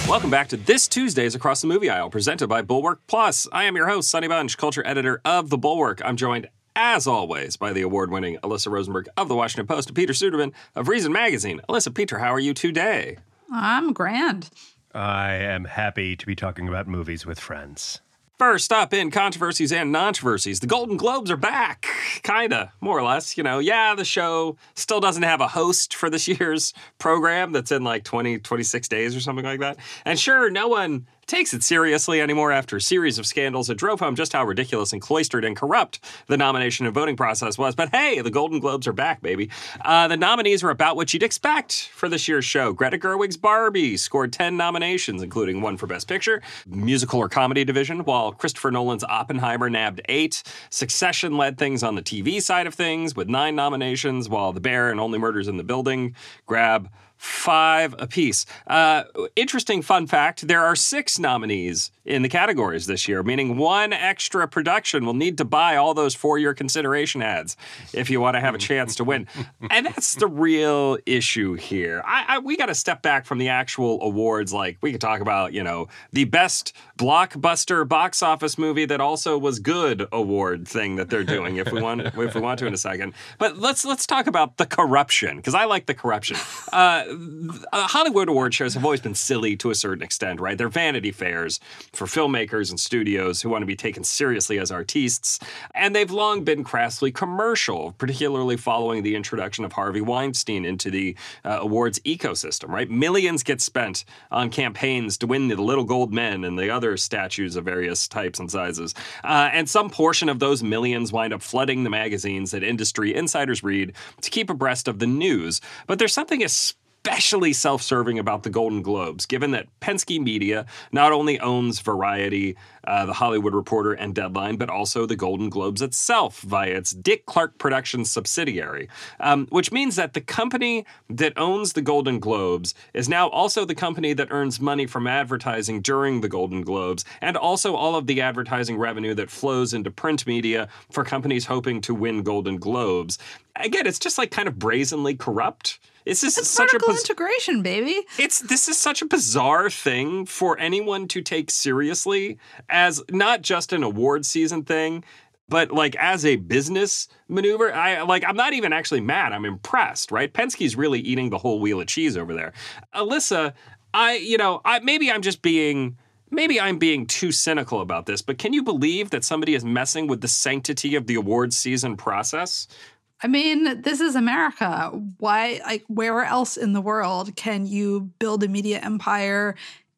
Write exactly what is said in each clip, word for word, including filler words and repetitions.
Welcome back to This Tuesday's Across the Movie Aisle, presented by Bulwark Plus. I am your host, Sonny Bunch, culture editor of The Bulwark. I'm joined, as always, by the award-winning Alyssa Rosenberg of The Washington Post and Peter Suderman of Reason Magazine. Alyssa, Peter, how are you today? I'm grand. I am happy to be talking about movies with friends. First up in controversies and non-controversies, the Golden Globes are back. Kinda, more or less. You know, yeah, the show still doesn't have a host for this year's program that's in like twenty, twenty-six days or something like that. And sure, no one takes it seriously anymore after a series of scandals that drove home just how ridiculous and cloistered and corrupt the nomination and voting process was. But hey, the Golden Globes are back, baby. Uh, the nominees are about what you'd expect for this year's show. Greta Gerwig's Barbie scored ten nominations, including one for Best Picture, musical or comedy division, while Christopher Nolan's Oppenheimer nabbed eight. Succession led things on the T V side of things with nine nominations, while The Bear and Only Murders in the Building grab five apiece. Uh, interesting fun fact, there are six nominees in the categories this year, meaning one extra production will need to buy all those four-year consideration ads if you want to have a chance to win. And that's the real issue here. I, I, we got to step back from the actual awards. Like, we could talk about, you know, the best blockbuster box office movie that also was good award thing that they're doing if we want if we want to in a second. But let's let's talk about the corruption, because I like the corruption. Uh, Uh, Hollywood award shows have always been silly to a certain extent, right? They're vanity fairs for filmmakers and studios who want to be taken seriously as artistes, and they've long been crassly commercial, particularly following the introduction of Harvey Weinstein into the uh, awards ecosystem, right? Millions get spent on campaigns to win the Little Gold Men and the other statues of various types and sizes, uh, and some portion of those millions wind up flooding the magazines that industry insiders read to keep abreast of the news. But there's something especially especially self-serving about the Golden Globes, given that Penske Media not only owns Variety, uh, The Hollywood Reporter, and Deadline, but also the Golden Globes itself via its Dick Clark Productions subsidiary, um, which means that the company that owns the Golden Globes is now also the company that earns money from advertising during the Golden Globes, and also all of the advertising revenue that flows into print media for companies hoping to win Golden Globes. Again, it's just like kind of brazenly corrupt. It's just it's such vertical a biz- integration, baby. It's this is such a bizarre thing for anyone to take seriously as not just an award season thing, but like as a business maneuver. I like I'm not even actually mad. I'm impressed, right? Penske's really eating the whole wheel of cheese over there. Alyssa, I you know, I maybe I'm just being Maybe I'm being too cynical about this, but can you believe that somebody is messing with the sanctity of the awards season process? I mean, this is America. Why, like, where else in the world can you build a media empire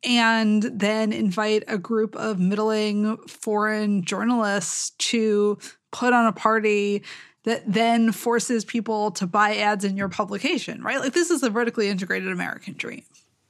and then invite a group of middling foreign journalists to put on a party that then forces people to buy ads in your publication, right? Like, this is the vertically integrated American dream.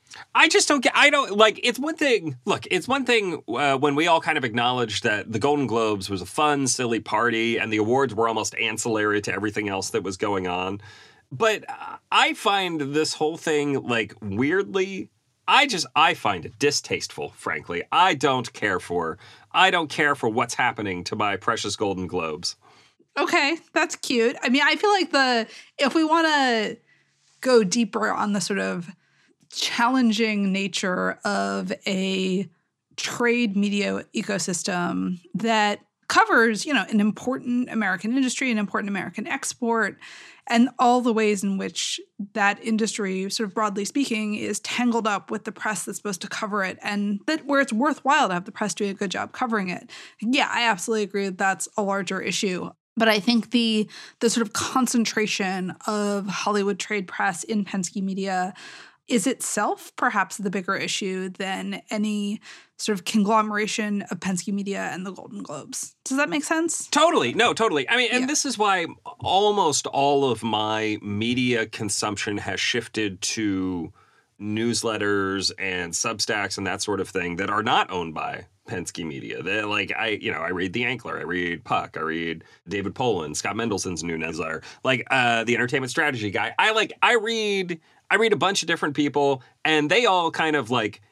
I just don't get, I don't, like, it's one thing, look, it's one thing uh, when we all kind of acknowledged that the Golden Globes was a fun, silly party and the awards were almost ancillary to everything else that was going on. But I find this whole thing, like, weirdly, I just, I find it distasteful, frankly. I don't care for, I don't care for what's happening to my precious Golden Globes. Okay, that's cute. I mean, I feel like the, if we want to go deeper on the sort of challenging nature of a trade media ecosystem that covers, you know, an important American industry, an important American export, and all the ways in which that industry, sort of broadly speaking, is tangled up with the press that's supposed to cover it, and that where it's worthwhile to have the press doing a good job covering it. Yeah, I absolutely agree that that's a larger issue. But I think the the sort of concentration of Hollywood trade press in Penske Media is itself perhaps the bigger issue than any sort of conglomeration of Penske Media and the Golden Globes. Does that make sense? Totally. No, totally. I mean, and Yeah. this is why almost all of my media consumption has shifted to newsletters and Substacks and that sort of thing that are not owned by Penske Media. They're like, I, you know, I read The Ankler, I read Puck, I read David Poland, Scott Mendelsohn's new newsletter, like uh, the Entertainment Strategy Guy. I like, I read, I read a bunch of different people, and they all kind of like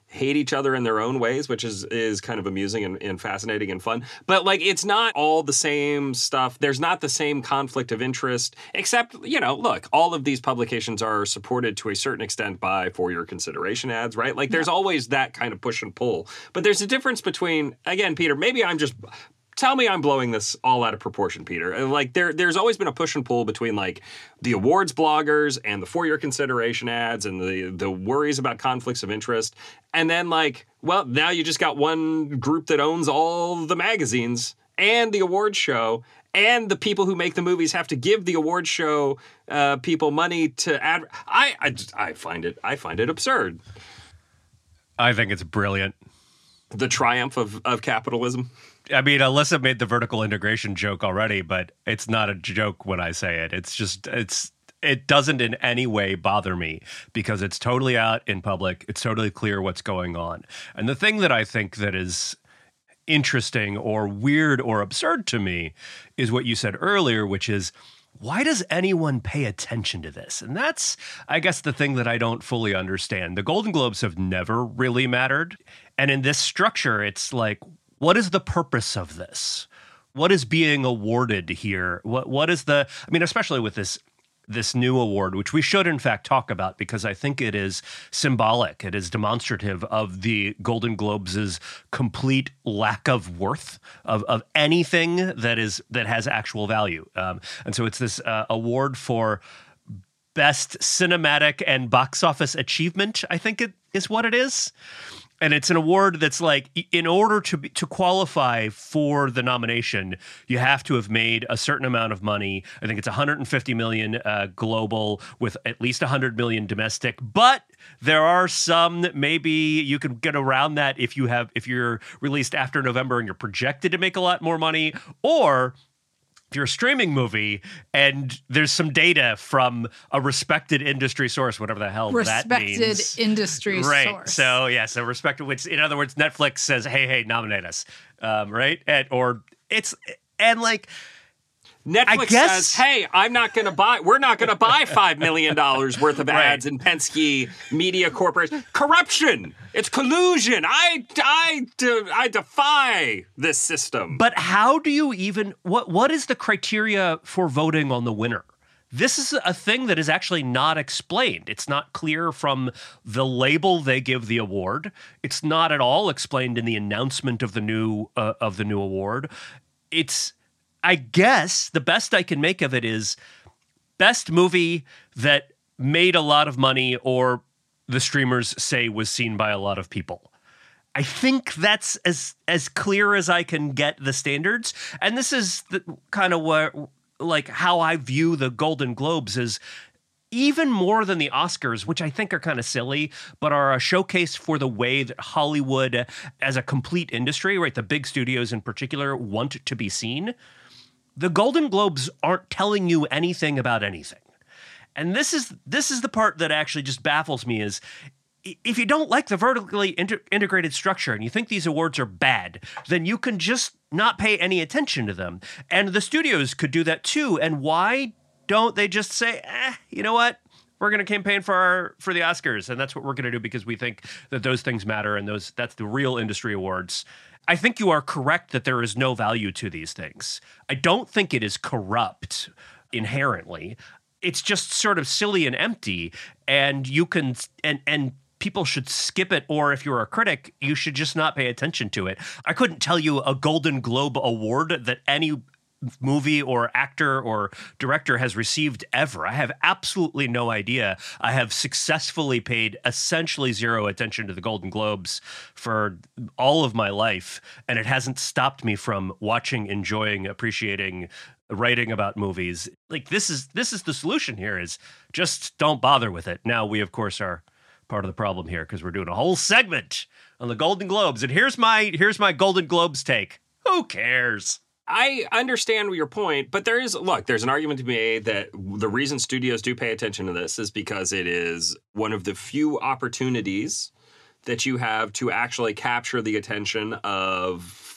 hate each other in their own ways, which is is kind of amusing and, and fascinating and fun. But like, it's not all the same stuff. There's not the same conflict of interest, except, you know, look, all of these publications are supported to a certain extent by For Your Consideration ads, right? Like, there's yeah. always that kind of push and pull. But there's a difference between, again, Peter, maybe I'm just... Tell me I'm blowing this all out of proportion, Peter. And like there, there's always been a push and pull between like the awards bloggers and the For Your Consideration ads and the the worries about conflicts of interest. And then like, well, now you just got one group that owns all the magazines and the awards show, and the people who make the movies have to give the awards show uh, people money to ad. I, I, just, I find it, I find it absurd. I think it's brilliant. The triumph of, of capitalism. I mean, Alyssa made the vertical integration joke already, but it's not a joke when I say it. It's just, it's, it doesn't in any way bother me because it's totally out in public. It's totally clear what's going on. And the thing that I think that is interesting or weird or absurd to me is what you said earlier, which is, why does anyone pay attention to this? And that's, I guess, the thing that I don't fully understand. The Golden Globes have never really mattered. And in this structure, it's like, what is the purpose of this? What is being awarded here? What what is the, I mean, especially with this this new award, which we should in fact talk about because I think it is symbolic. It is demonstrative of the Golden Globes' complete lack of worth of, of anything that is that has actual value. Um, and so it's this uh, award for best cinematic and box office achievement, I think it is what it is. And it's an award that's like, in order to be, to qualify for the nomination, you have to have made a certain amount of money. I think it's one hundred fifty million uh, global with at least one hundred million domestic. But there are some that maybe you can get around that if you have if you're released after November and you're projected to make a lot more money, or if you're a streaming movie and there's some data from a respected industry source, whatever the hell respected that means. Respected industry right. source. So, yeah, so respected, which in other words, Netflix says, hey, hey, nominate us. Um, right? And, or it's, and like, Netflix I guess, says, hey, I'm not going to buy, we're not going to buy five million dollars worth of ads right. in Penske Media Corporation. Corruption. It's collusion. I, I, I defy this system. But how do you even, what what is the criteria for voting on the winner? This is a thing that is actually not explained. It's not clear from the label they give the award. It's not at all explained in the announcement of the new uh, of the new award. It's, I guess the best I can make of it is best movie that made a lot of money or the streamers say was seen by a lot of people. I think that's as as clear as I can get the standards. And this is the kind of what, like how I view the Golden Globes is even more than the Oscars, which I think are kind of silly, but are a showcase for the way that Hollywood as a complete industry, right, the big studios in particular, want to be seen. The Golden Globes aren't telling you anything about anything. And this is this is the part that actually just baffles me is if you don't like the vertically inter- integrated structure and you think these awards are bad, then you can just not pay any attention to them. And the studios could do that too. And why don't they just say, eh, you know what? We're going to campaign for our for the Oscars, and that's what we're going to do because we think that those things matter and those that's the real industry awards. I think you are correct that there is no value to these things. I don't think it is corrupt inherently. It's just sort of silly and empty, and you can and and people should skip it, or if you're a critic, you should just not pay attention to it. I couldn't tell you a Golden Globe award that any movie or actor or director has received ever. I have absolutely no idea. I have successfully paid essentially zero attention to the Golden Globes for all of my life, and it hasn't stopped me from watching, enjoying, appreciating, writing about movies. Like this is this is the solution here is just don't bother with it. Now we of course are part of the problem here because we're doing a whole segment on the Golden Globes, and here's my here's my Golden Globes take. Who cares? I understand your point, but there is, look, there's an argument to be made that the reason studios do pay attention to this is because it is one of the few opportunities that you have to actually capture the attention of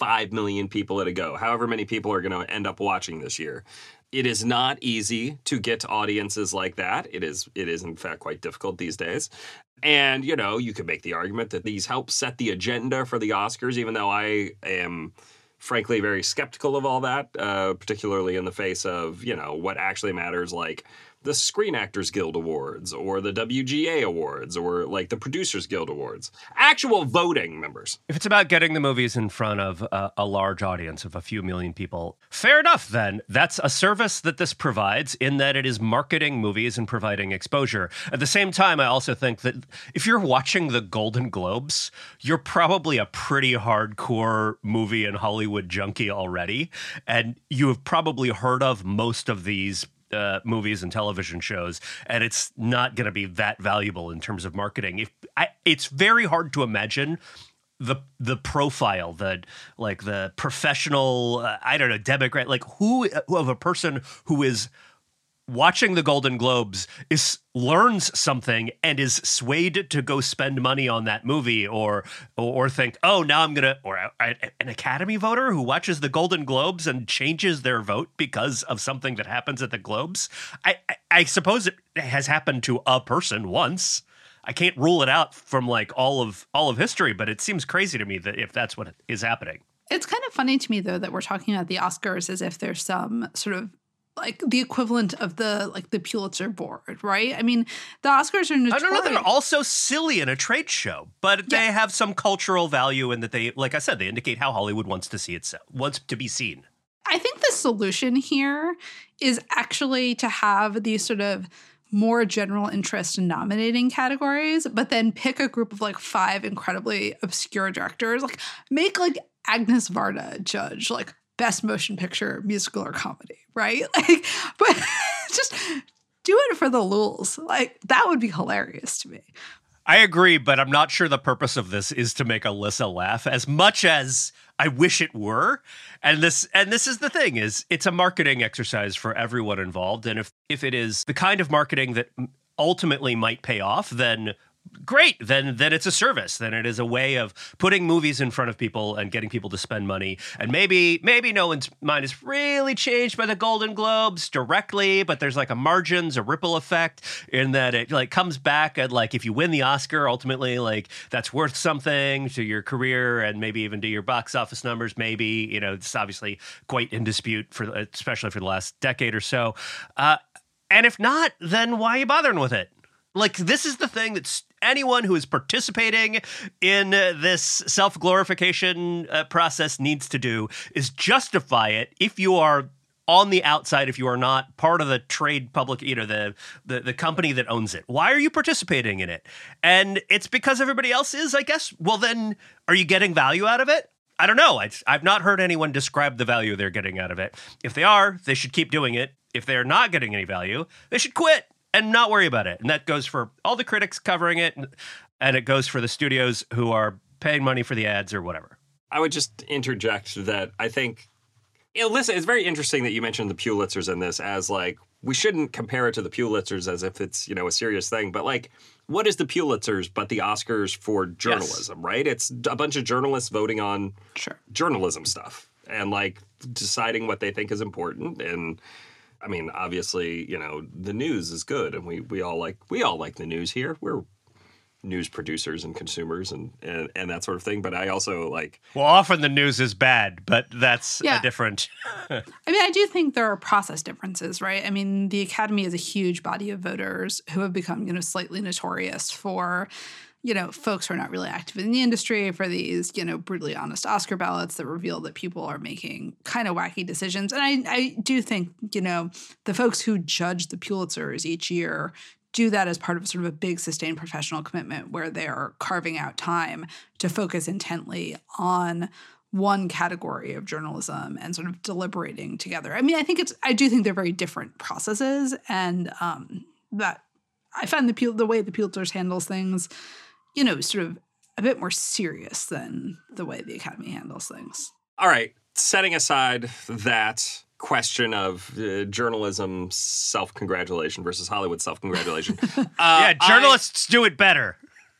five million people at a go, however many people are going to end up watching this year. It is not easy to get to audiences like that. It is, it is in fact quite difficult these days. And, you know, you could make the argument that these help set the agenda for the Oscars, even though I am frankly very skeptical of all that, uh, particularly in the face of, you know, what actually matters, like the Screen Actors Guild Awards or the W G A Awards or like the Producers Guild Awards. Actual voting members. If it's about getting the movies in front of a, a large audience of a few million people, fair enough then. That's a service that this provides in that it is marketing movies and providing exposure. At the same time, I also think that if you're watching the Golden Globes, you're probably a pretty hardcore movie and Hollywood junkie already. And you have probably heard of most of these Uh, movies and television shows, and it's not going to be that valuable in terms of marketing. If I, it's very hard to imagine the the profile, the like the professional, uh, I don't know, Democrat, like who, who of a person who is watching the Golden Globes is learns something and is swayed to go spend money on that movie, or or, or think, oh, now I'm gonna, or a, a, an Academy voter who watches the Golden Globes and changes their vote because of something that happens at the Globes. I, I, I suppose it has happened to a person once. I can't rule it out from like all of all of history, but it seems crazy to me that if that's what is happening. It's kind of funny to me though that we're talking about the Oscars as if there's some sort of like the equivalent of the like the Pulitzer board, right? I mean, the Oscars are notorious. I don't know, they're also silly in a trade show, but yeah. They have some cultural value in that they, like I said, they indicate how Hollywood wants to see itself, wants to be seen. I think the solution here is actually to have these sort of more general interest in nominating categories, but then pick a group of like five incredibly obscure directors, like make like Agnes Varda judge, like Best Motion Picture, Musical, or Comedy, right? Like, but just do it for the lulz. Like, that would be hilarious to me. I agree, but I'm not sure the purpose of this is to make Alyssa laugh as much as I wish it were. And this and this is the thing, is it's a marketing exercise for everyone involved. And if, if it is the kind of marketing that ultimately might pay off, then great, then then it's a service. Then it is a way of putting movies in front of people and getting people to spend money. And maybe maybe no one's mind is really changed by the Golden Globes directly, but there's like a margins, a ripple effect in that it like comes back and like if you win the Oscar, ultimately like that's worth something to your career and maybe even to your box office numbers. Maybe, you know, it's obviously quite in dispute for especially for the last decade or so. Uh, and if not, then why are you bothering with it? Like, this is the thing that anyone who is participating in uh, this self-glorification uh, process needs to do, is justify it if you are on the outside, if you are not part of the trade public, you know, the, the, the company that owns it. Why are you participating in it? And it's because everybody else is, I guess. Well, then, are you getting value out of it? I don't know. I, I've not heard anyone describe the value they're getting out of it. If they are, they should keep doing it. If they're not getting any value, they should quit and not worry about it. And that goes for all the critics covering it, and it goes for the studios who are paying money for the ads or whatever. I would just interject that I think, you know, listen, it's very interesting that you mentioned the Pulitzers in this as, like, we shouldn't compare it to the Pulitzers as if it's, you know, a serious thing. But, like, what is the Pulitzers but the Oscars for journalism, yes. right? It's a bunch of journalists voting on sure. journalism stuff and, like, deciding what they think is important. And I mean, obviously, you know, the news is good, and we, we all like we all like the news here. We're news producers and consumers and, and, and that sort of thing. But I also like... Well, often the news is bad, but that's yeah. a different... I mean, I do think there are process differences, right? I mean, the Academy is a huge body of voters who have become, you know, slightly notorious for, you know, folks who are not really active in the industry, for these, you know, brutally honest Oscar ballots that reveal that people are making kind of wacky decisions. And I, I do think, you know, the folks who judge the Pulitzers each year do that as part of sort of a big sustained professional commitment where they're carving out time to focus intently on one category of journalism and sort of deliberating together. I mean, I think it's, I do think they're very different processes, and um, that I find the the way the Pulitzers handles things, you know, sort of a bit more serious than the way the Academy handles things. All right. Setting aside that question of uh, journalism self-congratulation versus Hollywood self-congratulation. uh, yeah, journalists I, do it better.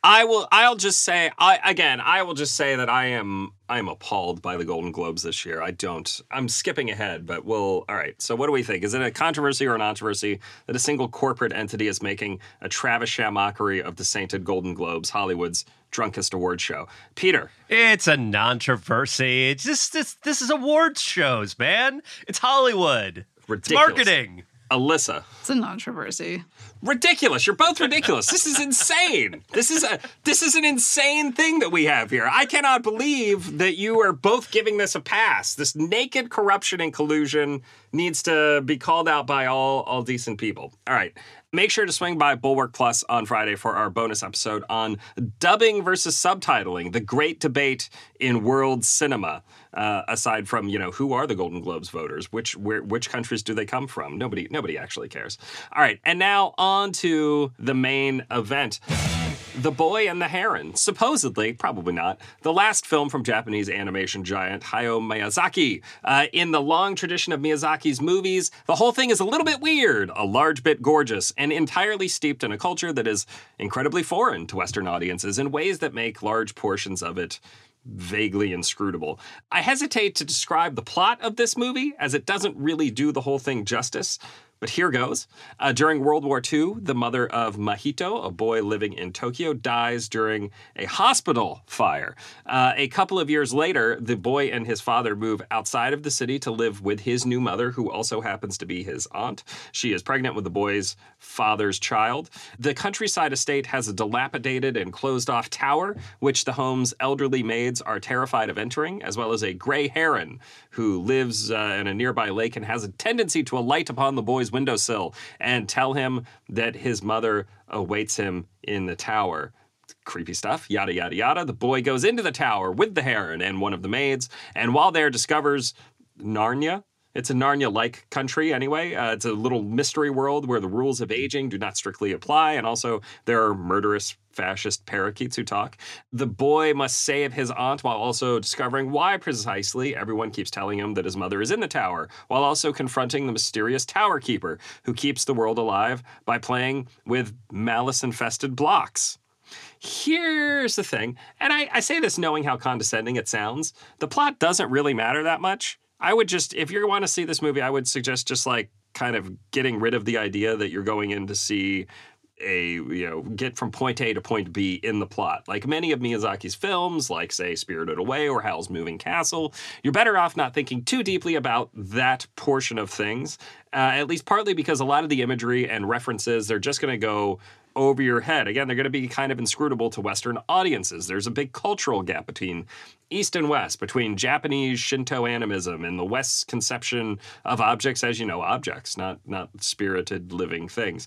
I will. I'll just say. I again. I will just say that I am. I am appalled by the Golden Globes this year. I don't. I'm skipping ahead, but we'll. All right. So what do we think? Is it a controversy or a controversy that a single corporate entity is making a Travis Sham mockery of the sainted Golden Globes, Hollywood's drunkest award show? Peter. It's a controversy. It's just this. This is awards shows, man. It's Hollywood. Ridiculous. It's marketing. Alyssa. It's a controversy. Ridiculous. You're both ridiculous. This is insane. This is a this is an insane thing that we have here. I cannot believe that you are both giving this a pass. This naked corruption and collusion needs to be called out by all all decent people. All right. Make sure to swing by Bulwark Plus on Friday for our bonus episode on dubbing versus subtitling, the great debate in world cinema. Uh, aside from, you know, who are the Golden Globes voters? Which where, which countries do they come from? Nobody nobody actually cares. All right, and now on to the main event. The Boy and the Heron, supposedly, probably not, the last film from Japanese animation giant Hayao Miyazaki. Uh, in the long tradition of Miyazaki's movies, the whole thing is a little bit weird, a large bit gorgeous, and entirely steeped in a culture that is incredibly foreign to Western audiences in ways that make large portions of it vaguely inscrutable. I hesitate to describe the plot of this movie, as it doesn't really do the whole thing justice. But here goes. Uh, during World War Two, the mother of Mahito, a boy living in Tokyo, dies during a hospital fire. Uh, a couple of years later, the boy and his father move outside of the city to live with his new mother, who also happens to be his aunt. She is pregnant with the boy's father's child. The countryside estate has a dilapidated and closed-off tower, which the home's elderly maids are terrified of entering, as well as a gray heron who lives uh, in a nearby lake and has a tendency to alight upon the boy's windowsill and tell him that his mother awaits him in the tower. Creepy stuff, yada, yada, yada. The boy goes into the tower with the heron and one of the maids, and while there discovers Narnia. It's a Narnia-like country anyway. Uh, it's a little mystery world where the rules of aging do not strictly apply, and also there are murderous fascist parakeets who talk. The boy must save his aunt while also discovering why precisely everyone keeps telling him that his mother is in the tower, while also confronting the mysterious tower keeper who keeps the world alive by playing with malice-infested blocks. Here's the thing, and I, I say this knowing how condescending it sounds. The plot doesn't really matter that much. I would just, if you want to see this movie, I would suggest just like kind of getting rid of the idea that you're going in to see a, you know, get from point A to point B in the plot. Like many of Miyazaki's films, like say Spirited Away or Howl's Moving Castle, you're better off not thinking too deeply about that portion of things, uh, at least partly because a lot of the imagery and references, they're just going to go over your head. Again, they're going to be kind of inscrutable to Western audiences. There's a big cultural gap between East and West, between Japanese Shinto animism and the West's conception of objects as, you know, objects, not not spirited living things.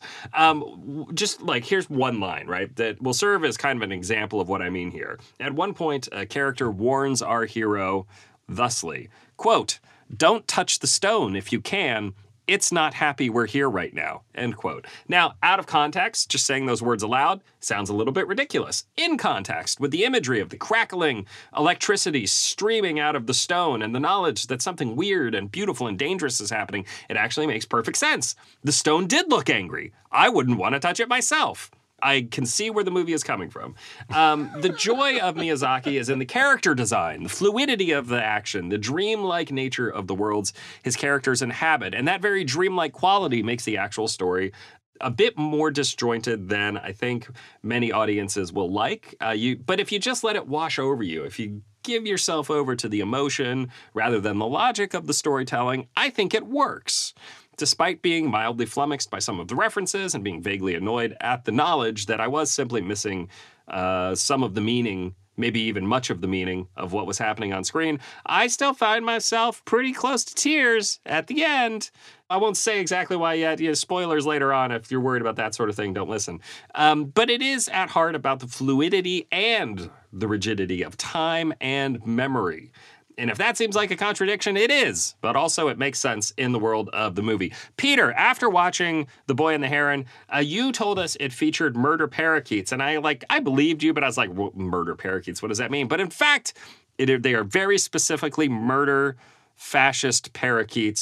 Um, just like, here's one line, right, that will serve as kind of an example of what I mean here. At one point, a character warns our hero thusly, quote, "Don't touch the stone if you can. It's not happy we're here right now," end quote. Now, out of context, just saying those words aloud sounds a little bit ridiculous. In context, with the imagery of the crackling electricity streaming out of the stone and the knowledge that something weird and beautiful and dangerous is happening, it actually makes perfect sense. The stone did look angry. I wouldn't want to touch it myself. I can see where the movie is coming from. Um, the joy of Miyazaki is in the character design, the fluidity of the action, the dreamlike nature of the worlds his characters inhabit, and that very dreamlike quality makes the actual story a bit more disjointed than I think many audiences will like. Uh, you, but if you just let it wash over you, if you give yourself over to the emotion rather than the logic of the storytelling, I think it works. Despite being mildly flummoxed by some of the references and being vaguely annoyed at the knowledge that I was simply missing uh, some of the meaning, maybe even much of the meaning of what was happening on screen, I still find myself pretty close to tears at the end. I won't say exactly why yet. You know, spoilers later on. If you're worried about that sort of thing, don't listen. Um, but it is at heart about the fluidity and the rigidity of time and memory. And if that seems like a contradiction, it is. But also it makes sense in the world of the movie. Peter, after watching The Boy and the Heron, uh, you told us it featured murder parakeets. And I like I believed you, but I was like, well, murder parakeets, what does that mean? But in fact, it, they are very specifically murder fascist parakeets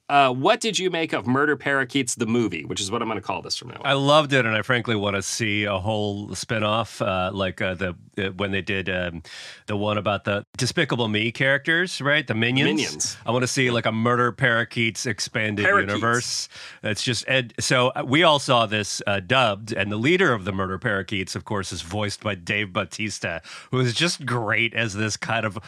Uh, what did you make of Murder Parakeets, the movie, which is what I'm going to call this from now on? I loved it, and I frankly want to see a whole spinoff, uh, like uh, the uh, when they did um, the one about the Despicable Me characters, right? The Minions. Minions. I want to see like a Murder Parakeets expanded Parakeets. universe. That's just and so we all saw this uh, dubbed, and the leader of the Murder Parakeets, of course, is voiced by Dave Bautista, who is just great as this kind of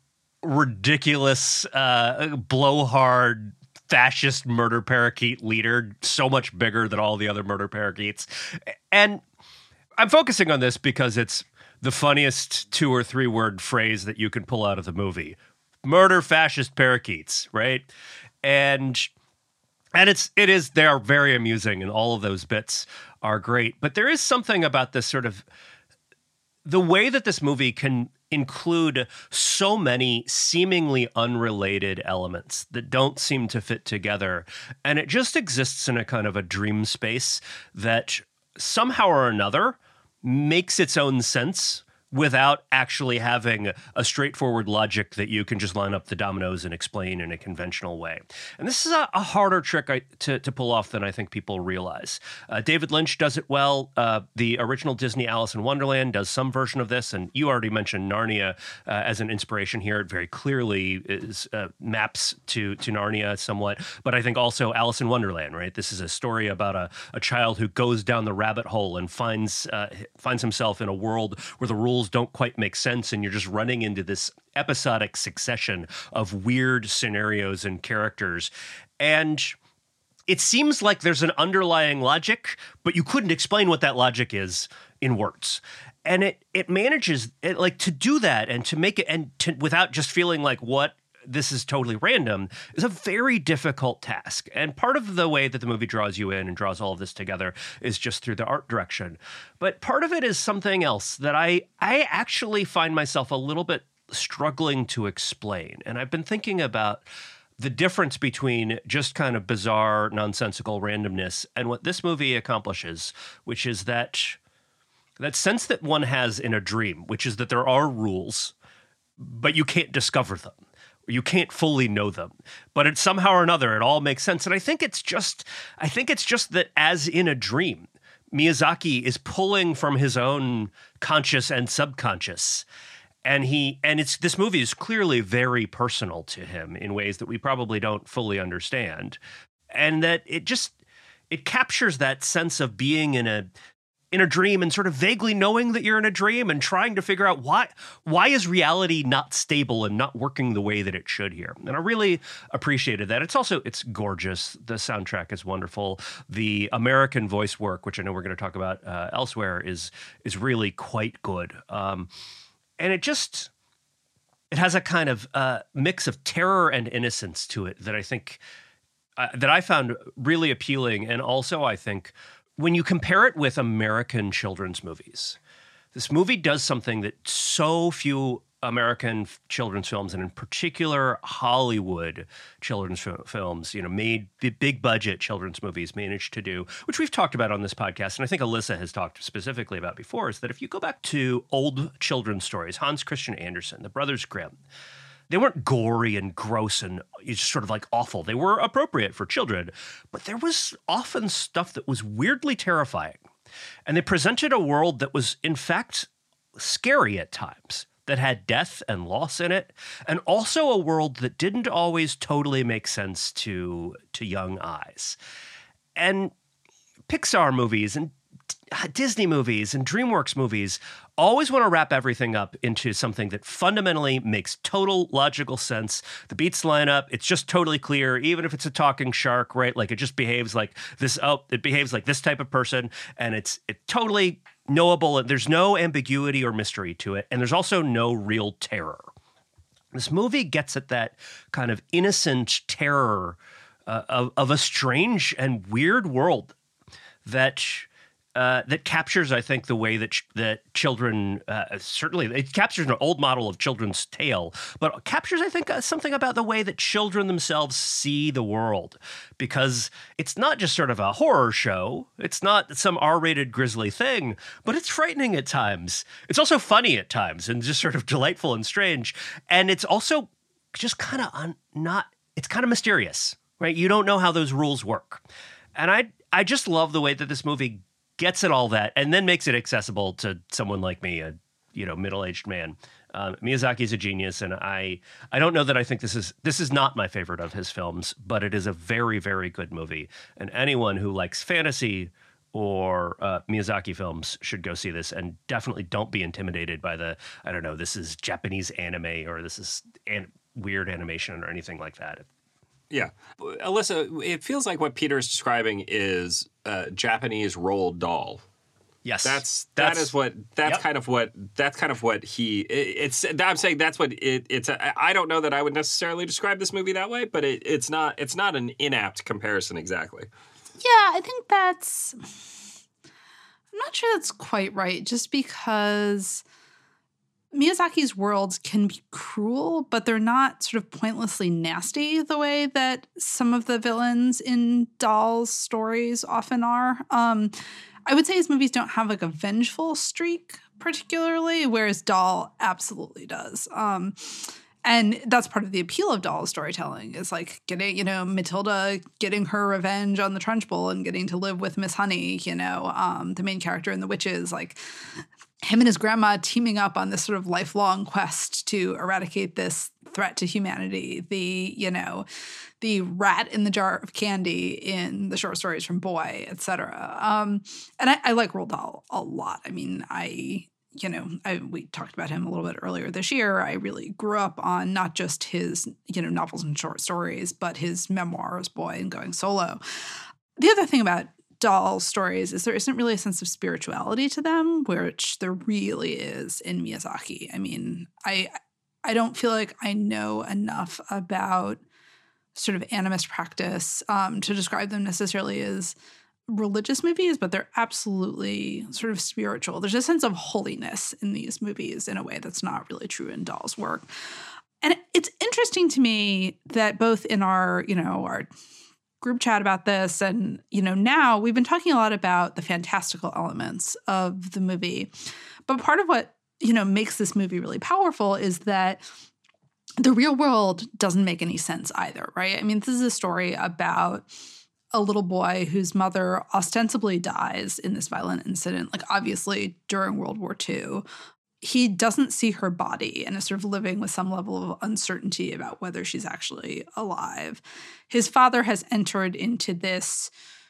ridiculous, uh, blowhard, fascist murder parakeet leader, so much bigger than all the other murder parakeets. And I'm focusing on this because it's the funniest two or three word phrase that you can pull out of the movie. Murder fascist parakeets, right? And and it's it is they are very amusing, and all of those bits are great. But there is something about this sort of the way that this movie can include so many seemingly unrelated elements that don't seem to fit together. And it just exists in a kind of a dream space that somehow or another makes its own sense without actually having a straightforward logic that you can just line up the dominoes and explain in a conventional way. And this is a, a harder trick I, to, to pull off than I think people realize. Uh, David Lynch does it well. Uh, the original Disney Alice in Wonderland does some version of this, and you already mentioned Narnia uh, as an inspiration here. It very clearly is, uh, maps to, to Narnia somewhat, but I think also Alice in Wonderland, right? This is a story about a, a child who goes down the rabbit hole and finds uh, finds himself in a world where the rules don't quite make sense, and you're just running into this episodic succession of weird scenarios and characters. And it seems like there's an underlying logic, but you couldn't explain what that logic is in words. And it it manages it, like to do that and to make it and to, without just feeling like what this is totally random is a very difficult task. And part of the way that the movie draws you in and draws all of this together is just through the art direction. But part of it is something else that I I actually find myself a little bit struggling to explain. And I've been thinking about the difference between just kind of bizarre, nonsensical randomness and what this movie accomplishes, which is that that sense that one has in a dream, which is that there are rules, but you can't discover them. You can't fully know them, but it somehow or another, it all makes sense. And I think it's just, I think it's just that as in a dream, Miyazaki is pulling from his own conscious and subconscious. And he, and it's, this movie is clearly very personal to him in ways that we probably don't fully understand. And that it just, it captures that sense of being in a, in a dream and sort of vaguely knowing that you're in a dream and trying to figure out why why is reality not stable and not working the way that it should here. And I really appreciated that. It's also, it's gorgeous. The soundtrack is wonderful. The American voice work, which I know we're going to talk about uh, elsewhere, is is really quite good. Um, and it just, it has a kind of uh, mix of terror and innocence to it that I think, uh, that I found really appealing. And also I think, when you compare it with American children's movies, this movie does something that so few American f- children's films, and in particular Hollywood children's f- films, you know, made the big budget children's movies managed to do, which we've talked about on this podcast, and I think Alyssa has talked specifically about before, is that if you go back to old children's stories, Hans Christian Andersen, the Brothers Grimm, they weren't gory and gross and just sort of like awful. They were appropriate for children, but there was often stuff that was weirdly terrifying. And they presented a world that was, in fact, scary at times, that had death and loss in it, and also a world that didn't always totally make sense to, to young eyes. And Pixar movies and Disney movies and DreamWorks movies always want to wrap everything up into something that fundamentally makes total logical sense. The beats line up. It's just totally clear, even if it's a talking shark, right? Like it just behaves like this. Oh, it behaves like this type of person, and it's it totally knowable. And there's no ambiguity or mystery to it, and there's also no real terror. This movie gets at that kind of innocent terror uh, of, of a strange and weird world that. Uh, that captures, I think, the way that ch- that children, uh, certainly, it captures an old model of children's tale, but captures, I think, uh, something about the way that children themselves see the world. Because it's not just sort of a horror show. It's not some R-rated grisly thing, but it's frightening at times. It's also funny at times and just sort of delightful and strange. And it's also just kind of un- not, it's kind of mysterious. right? You don't know how those rules work. And I I just love the way that this movie gets at all that and then makes it accessible to someone like me, a you know middle-aged man. Um, Miyazaki's a genius, and I I don't know that I think this is this is not my favorite of his films, but it is a very, very good movie. And anyone who likes fantasy or uh, Miyazaki films should go see this, and definitely don't be intimidated by the, I don't know, this is Japanese anime or this is an- weird animation or anything like that. Yeah. Alyssa, it feels like what Peter is describing is a Japanese Roald Dahl. Yes, that's, that's that is what that's yep. kind of what that's kind of what he it, it's. I'm saying that's what it, it's. A, I don't know that I would necessarily describe this movie that way, but it, it's not it's not an inapt comparison exactly. Yeah, I think that's. I'm not sure that's quite right. Just because Miyazaki's worlds can be cruel, but they're not sort of pointlessly nasty the way that some of the villains in Dahl's stories often are. Um, I would say his movies don't have like a vengeful streak particularly, whereas Dahl absolutely does. Um, and that's part of the appeal of Dahl's storytelling is like getting, you know, Matilda getting her revenge on the Trunchbull and getting to live with Miss Honey, you know, um, the main character in The Witches, like him and his grandma teaming up on this sort of lifelong quest to eradicate this threat to humanity. The, you know, the rat in the jar of candy in the short stories from Boy, et cetera. Um, and I, I like Roald Dahl a lot. I mean, I, you know, I, we talked about him a little bit earlier this year. I really grew up on not just his, you know, novels and short stories, but his memoirs, Boy and Going Solo. The other thing about Dahl's stories is there isn't really a sense of spirituality to them, which there really is in Miyazaki. I mean, I I don't feel like I know enough about sort of animist practice um, to describe them necessarily as religious movies, but they're absolutely sort of spiritual. There's a sense of holiness in these movies in a way that's not really true in Dahl's work. And it's interesting to me that both in our, you know, our group chat about this and, you know, now we've been talking a lot about the fantastical elements of the movie. But part of what, you know, makes this movie really powerful is that the real world doesn't make any sense either, right? I mean, this is a story about a little boy whose mother ostensibly dies in this violent incident, like obviously during World War Two. He doesn't see her body and is sort of living with some level of uncertainty about whether she's actually alive. His father has entered into this,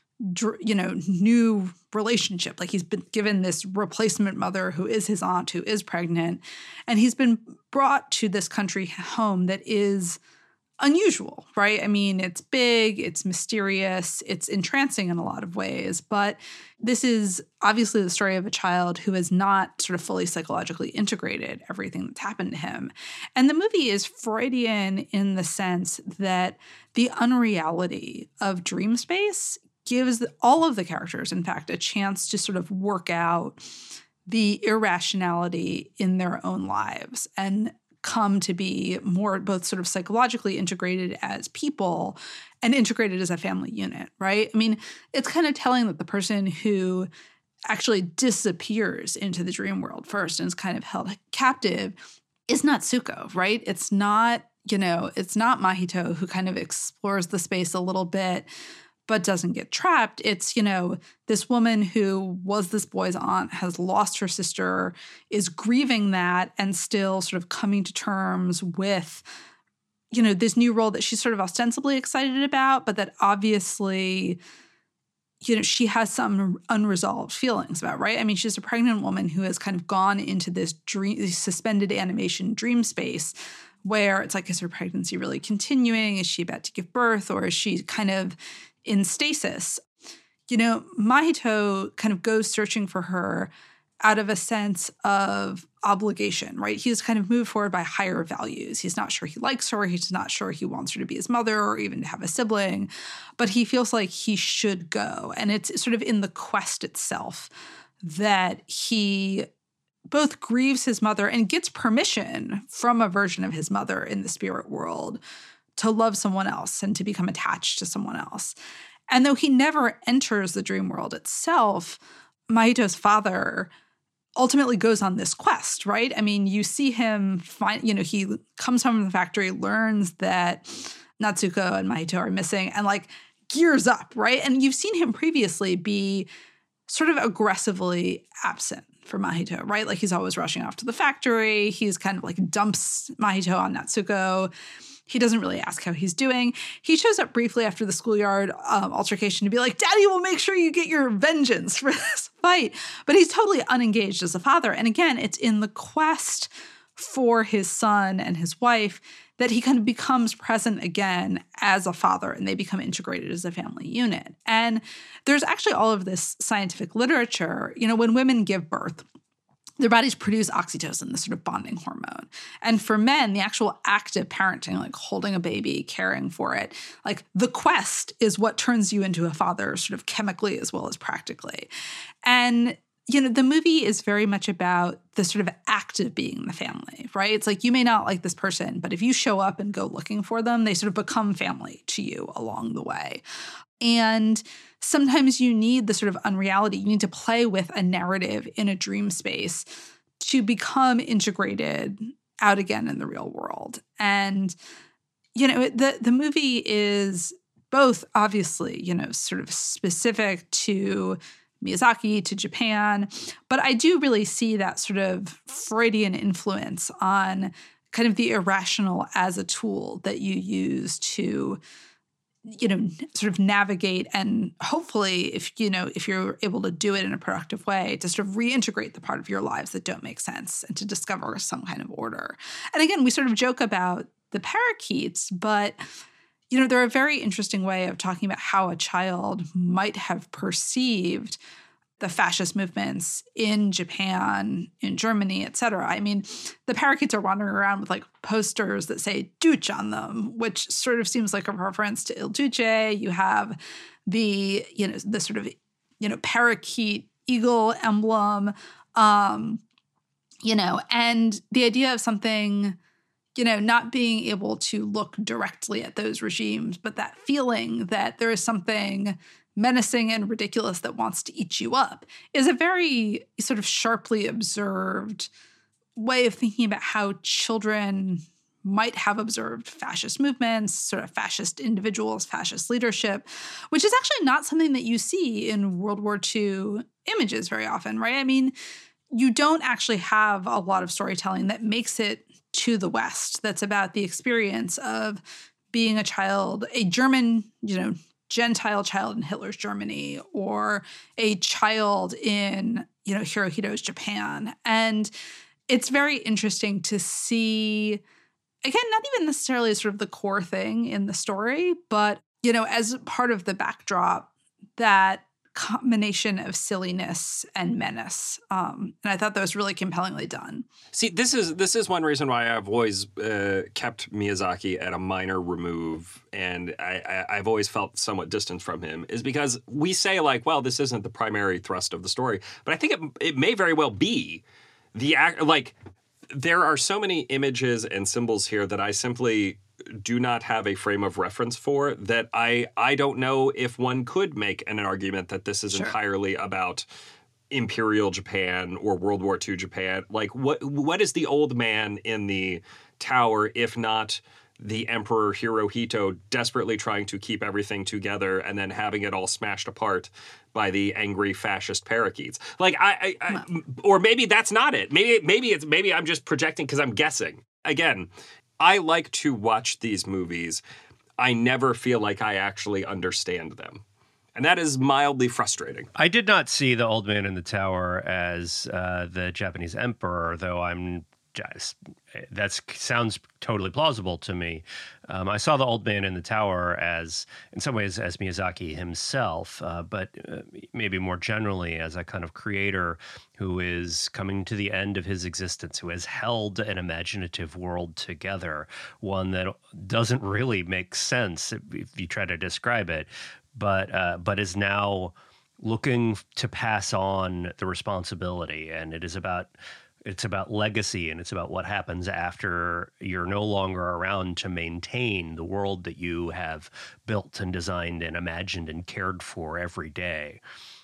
you know, new relationship. Like he's been given this replacement mother who is his aunt, who is pregnant, and he's been brought to this country home that is unusual, right? I mean, it's big, it's mysterious, it's entrancing in a lot of ways, but this is obviously the story of a child who has not sort of fully psychologically integrated everything that's happened to him. And the movie is Freudian in the sense that the unreality of dream space gives all of the characters, in fact, a chance to sort of work out the irrationality in their own lives and come to be more both sort of psychologically integrated as people and integrated as a family unit, right? I mean, it's kind of telling that the person who actually disappears into the dream world first and is kind of held captive is not Tsuko, right? It's not, you know, it's not Mahito who kind of explores the space a little bit but doesn't get trapped. It's, you know, this woman who was this boy's aunt, has lost her sister, is grieving that and still sort of coming to terms with, you know, this new role that she's sort of ostensibly excited about, but that obviously, you know, she has some unresolved feelings about, right? I mean, she's a pregnant woman who has kind of gone into this dream, suspended animation dream space where it's like, is her pregnancy really continuing? Is she about to give birth? Or is she kind of in stasis? You know, Mahito kind of goes searching for her out of a sense of obligation, right? He's kind of moved forward by higher values. He's not sure he likes her. He's not sure he wants her to be his mother or even to have a sibling, but he feels like he should go. And it's sort of in the quest itself that he both grieves his mother and gets permission from a version of his mother in the spirit world to love someone else and to become attached to someone else. And though he never enters the dream world itself, Mahito's father ultimately goes on this quest, right? I mean, you see him find, you know, he comes home from the factory, learns that Natsuko and Mahito are missing and like gears up, right? And you've seen him previously be sort of aggressively absent for Mahito, right? Like he's always rushing off to the factory. He's kind of like dumps Mahito on Natsuko. He doesn't really ask how he's doing. He shows up briefly after the schoolyard um, altercation to be like, Daddy will make sure you get your vengeance for this fight. But he's totally unengaged as a father. And again, it's in the quest for his son and his wife that he kind of becomes present again as a father, and they become integrated as a family unit. And there's actually all of this scientific literature. You know, when women give birth, their bodies produce oxytocin, this sort of bonding hormone. And for men, the actual act of parenting, like holding a baby, caring for it, like the quest is what turns you into a father sort of chemically as well as practically. And you know, the movie is very much about the sort of act of being the family, right? It's like you may not like this person, but if you show up and go looking for them, they sort of become family to you along the way. And sometimes you need the sort of unreality. You need to play with a narrative in a dream space to become integrated out again in the real world. And, you know, the, the movie is both obviously, you know, sort of specific to Miyazaki, to Japan. But I do really see that sort of Freudian influence on kind of the irrational as a tool that you use to, you know, sort of navigate and hopefully, if, you know, if you're able to do it in a productive way, to sort of reintegrate the part of your lives that don't make sense and to discover some kind of order. And again, we sort of joke about the parakeets, but you know, they're a very interesting way of talking about how a child might have perceived the fascist movements in Japan, in Germany, et cetera. I mean, the parakeets are wandering around with like posters that say Duce on them, which sort of seems like a reference to Il Duce. You have the, you know, the sort of, you know, parakeet eagle emblem, um, you know, and the idea of something, you know, not being able to look directly at those regimes, but that feeling that there is something menacing and ridiculous that wants to eat you up is a very sort of sharply observed way of thinking about how children might have observed fascist movements, sort of fascist individuals, fascist leadership, which is actually not something that you see in World War Two images very often, right? I mean, you don't actually have a lot of storytelling that makes it to the West that's about the experience of being a child, a German, you know, Gentile child in Hitler's Germany, or a child in, you know, Hirohito's Japan. And it's very interesting to see, again, not even necessarily sort of the core thing in the story, but, you know, as part of the backdrop, that combination of silliness and menace. Um, and I thought that was really compellingly done. See, this is this is one reason why I've always uh, kept Miyazaki at a minor remove, and I, I, I've always felt somewhat distant from him, is because we say, like, well, this isn't the primary thrust of the story, but I think it, it may very well be. The act, like, there are so many images and symbols here that I simply do not have a frame of reference for, that I I don't know if one could make an argument that this is Sure. entirely about Imperial Japan or World War Two Japan. Like, what what is the old man in the tower if not the Emperor Hirohito desperately trying to keep everything together and then having it all smashed apart by the angry fascist parakeets? Like, I, I, I or maybe that's not it. Maybe maybe it's maybe I'm just projecting because I'm guessing. Again, I like to watch these movies. I never feel like I actually understand them. And that is mildly frustrating. I did not see the old man in the tower as uh, the Japanese emperor, though I'm just, that sounds totally plausible to me. Um, I saw the old man in the tower as, in some ways, as Miyazaki himself, uh, but uh, maybe more generally as a kind of creator who is coming to the end of his existence, who has held an imaginative world together, one that doesn't really make sense if you try to describe it, but uh, but is now looking to pass on the responsibility, and it is about it's about legacy, and it's about what happens after you're no longer around to maintain the world that you have built and designed and imagined and cared for every day.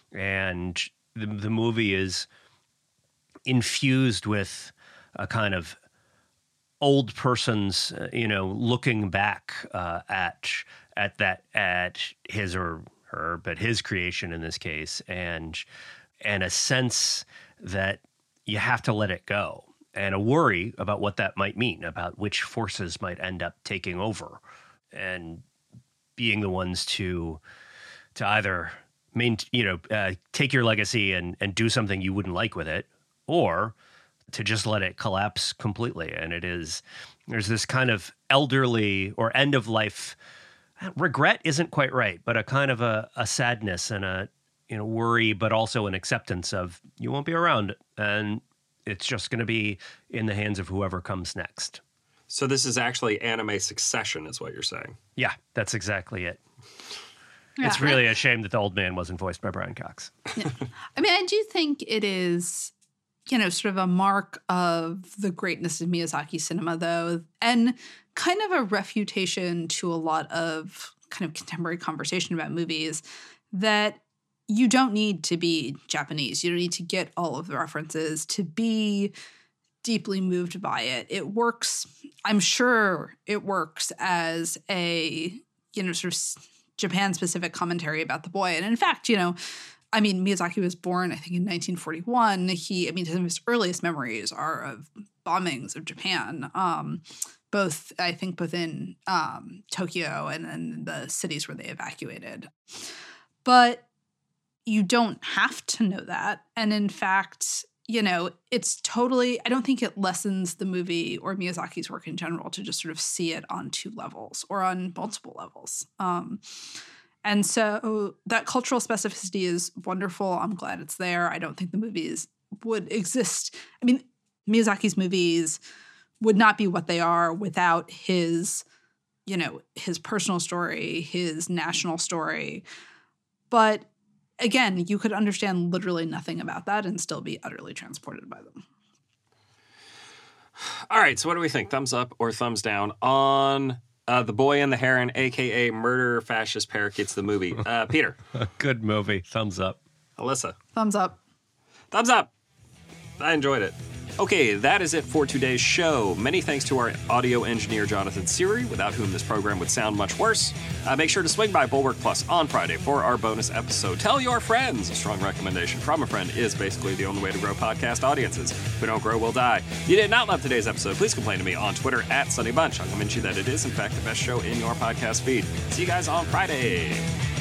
And the the movie is infused with a kind of old person's, uh, you know, looking back uh, at at that at his or her, but his creation in this case, and and a sense that you have to let it go, and a worry about what that might mean, about which forces might end up taking over, and being the ones to to either main, you know, uh, take your legacy and and do something you wouldn't like with it, or to just let it collapse completely. And it is, there's this kind of elderly or end of life regret isn't quite right, but a kind of a, a sadness and a, you know, worry, but also an acceptance of you won't be around and it's just going to be in the hands of whoever comes next. So this is actually anime Succession is what you're saying. Yeah, that's exactly it. Yeah. It's really a shame that the old man wasn't voiced by Brian Cox. Yeah. I mean, I do think it is, you know, sort of a mark of the greatness of Miyazaki cinema, though, and kind of a refutation to a lot of kind of contemporary conversation about movies that you don't need to be Japanese. You don't need to get all of the references to be deeply moved by it. It works. I'm sure it works as a, you know, sort of Japan-specific commentary about the boy. And in fact, you know, I mean, Miyazaki was born, I think, in nineteen forty-one. He, I mean, some of his earliest memories are of bombings of Japan, um, both, I think, both in um, Tokyo and then the cities where they evacuated. But you don't have to know that. And in fact, you know, it's totally, I don't think it lessens the movie or Miyazaki's work in general to just sort of see it on two levels or on multiple levels. Um, and so that cultural specificity is wonderful. I'm glad it's there. I don't think the movies would exist. I mean, Miyazaki's movies would not be what they are without his, you know, his personal story, his national story. But again, you could understand literally nothing about that and still be utterly transported by them. All right, so what do we think? Thumbs up or thumbs down on uh, The Boy and the Heron, a k a. Murder Fascist Parakeets, the movie? Uh, Peter. Good movie. Thumbs up. Alyssa. Thumbs up. Thumbs up. I enjoyed it. Okay, that is it for today's show. Many thanks to our audio engineer, Jonathan Siri, without whom this program would sound much worse. Uh, make sure to swing by Bulwark Plus on Friday for our bonus episode. Tell your friends. A strong recommendation from a friend is basically the only way to grow podcast audiences. If we don't grow, we'll die. If you did not love today's episode, please complain to me on Twitter at Sunny Bunch. I'll convince you that it is, in fact, the best show in your podcast feed. See you guys on Friday.